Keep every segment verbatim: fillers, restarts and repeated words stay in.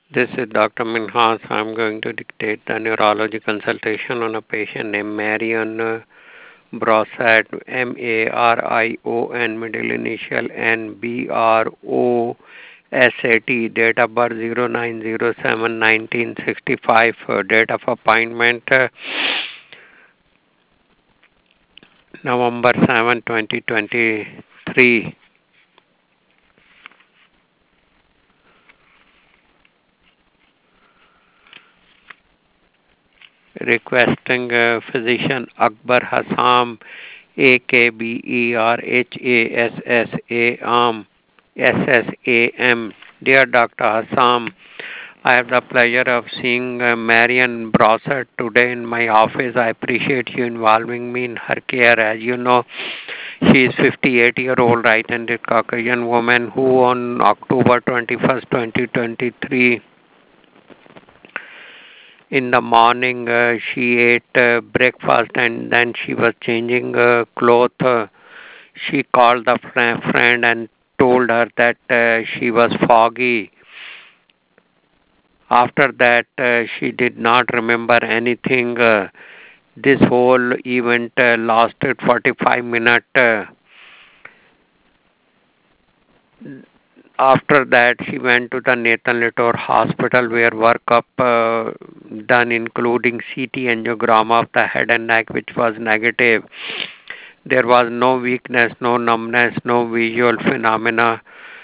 This is Doctor Minhas. I'm going to dictate the neurology consultation on a patient named Marion uh, Brossat, M A R I O N, middle initial N B R O S A T, date of birth zero nine zero seven nineteen sixty-five, uh, date of appointment uh, November seventh, twenty twenty-three. Requesting uh, physician Akbar Hassam, A K B E R H A S S A M, S S A M. Dear Doctor Hassam, I have the pleasure of seeing uh, Marian Brossard today in my office. I appreciate you involving me in her care. As you know, she is fifty-eight year old right-handed Caucasian woman who on October twenty-first, twenty twenty-three in the morning uh, she ate uh, breakfast and then she was changing uh, clothes. Uh, she called the fr- friend and told her that uh, she was foggy. After that, uh, she did not remember anything. Uh, this whole event uh, lasted forty-five minutes. Uh, after that, she went to the Nathan Litor Hospital where workup uh, done, including C T angiogram of the head and neck, which was negative. There was no weakness, no numbness, no visual phenomena,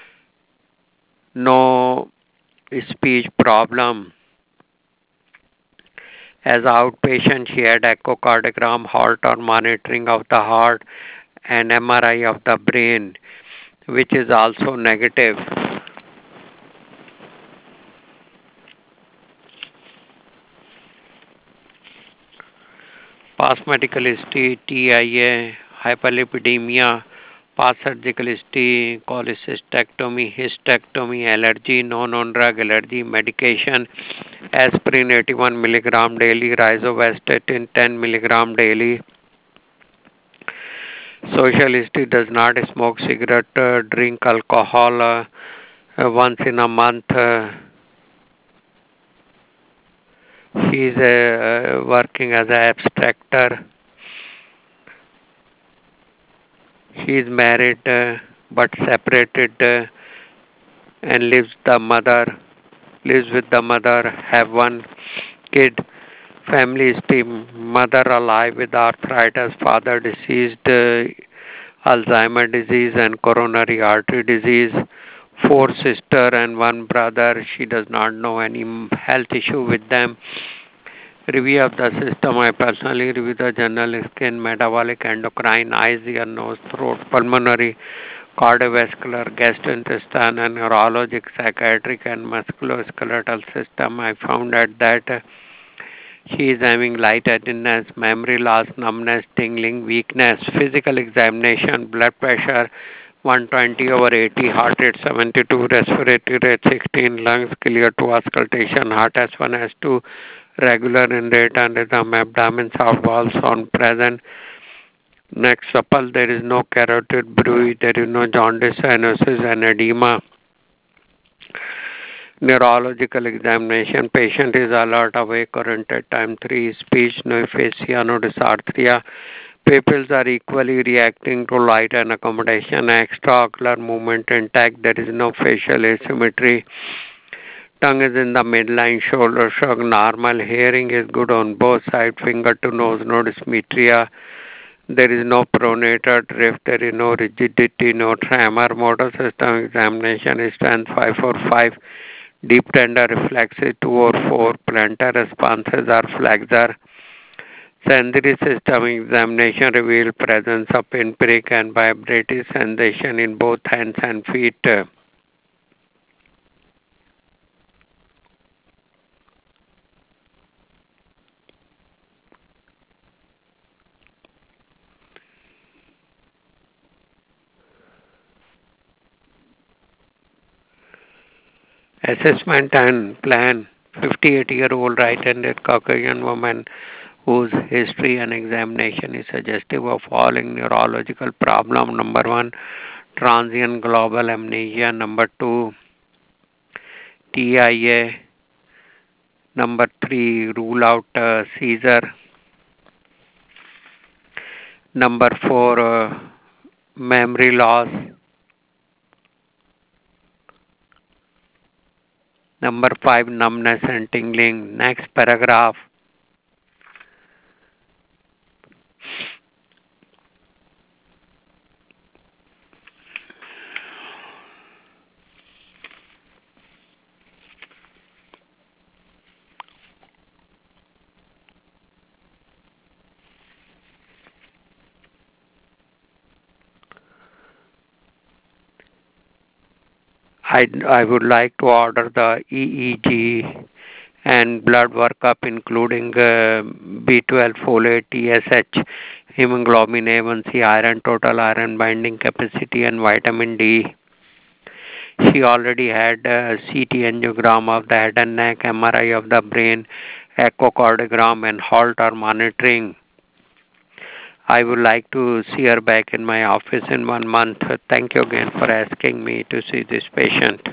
no speech problem. As outpatient, she had echocardiogram, Holter monitoring of the heart, and M R I of the brain, which is also negative. Past medical history, T I A, hyperlipidemia, past surgical history, cholecystectomy, hysterectomy, allergy, non-on drug allergy, medication, aspirin eighty-one milligram daily, rizovastatin ten milligram daily. Social history: does not smoke cigarette, uh, drink alcohol uh, uh, once in a month. Uh, she is uh, working as an abstractor. She is married uh, but separated uh, and lives the mother lives with the mother. Have one kid. Family history: mother alive with arthritis, father deceased, uh, Alzheimer disease and coronary artery disease. Four sister and one brother. She does not know any health issue with them. Review of the system: I personally review the general skin, metabolic, endocrine, eyes, ear, nose, throat, pulmonary, cardiovascular, gastrointestinal, and neurologic, psychiatric, and musculoskeletal system. I found out that uh, she is having lightheadedness, memory loss, numbness, tingling, weakness. Physical examination: blood pressure one twenty over eighty, heart rate seventy-two, respiratory rate sixteen, lungs clear to auscultation, heart S one, S two, regular in rate and rhythm, abdomen soft, walls on present, neck supple, there is no carotid bruit, there is no jaundice, cyanosis, and edema. Neurological examination: patient is alert, awake, current at time three, speech, no aphasia, no dysarthria. Pupils are equally reacting to light and accommodation. Extraocular movement intact. There is no facial asymmetry. Tongue is in the midline. Shoulder shrug normal. Hearing is good on both sides. Finger to nose. No dysmetria. There is no pronator drift. There is no rigidity. No tremor. Motor system examination. Strength five four five. Deep tender reflexes two or four. Plantar responses are flexor. Sensory system examination revealed presence of pinprick and vibratory sensation in both hands and feet. Assessment and plan: fifty-eight year old right-handed Caucasian woman whose history and examination is suggestive of following neurological problem. Number one, transient global amnesia. Number two, T I A. Number three, rule out uh, seizure. Number four, uh, memory loss. Number five, numbness and tingling. Next paragraph. I, I would like to order the E E G and blood workup including uh, B twelve, folate, T S H, hemoglobin A one C, iron, total iron binding capacity, and vitamin D. She already had a C T angiogram of the head and neck, M R I of the brain, echocardiogram, and Holter monitoring. I would like to see her back in my office in one month. Thank you again for asking me to see this patient.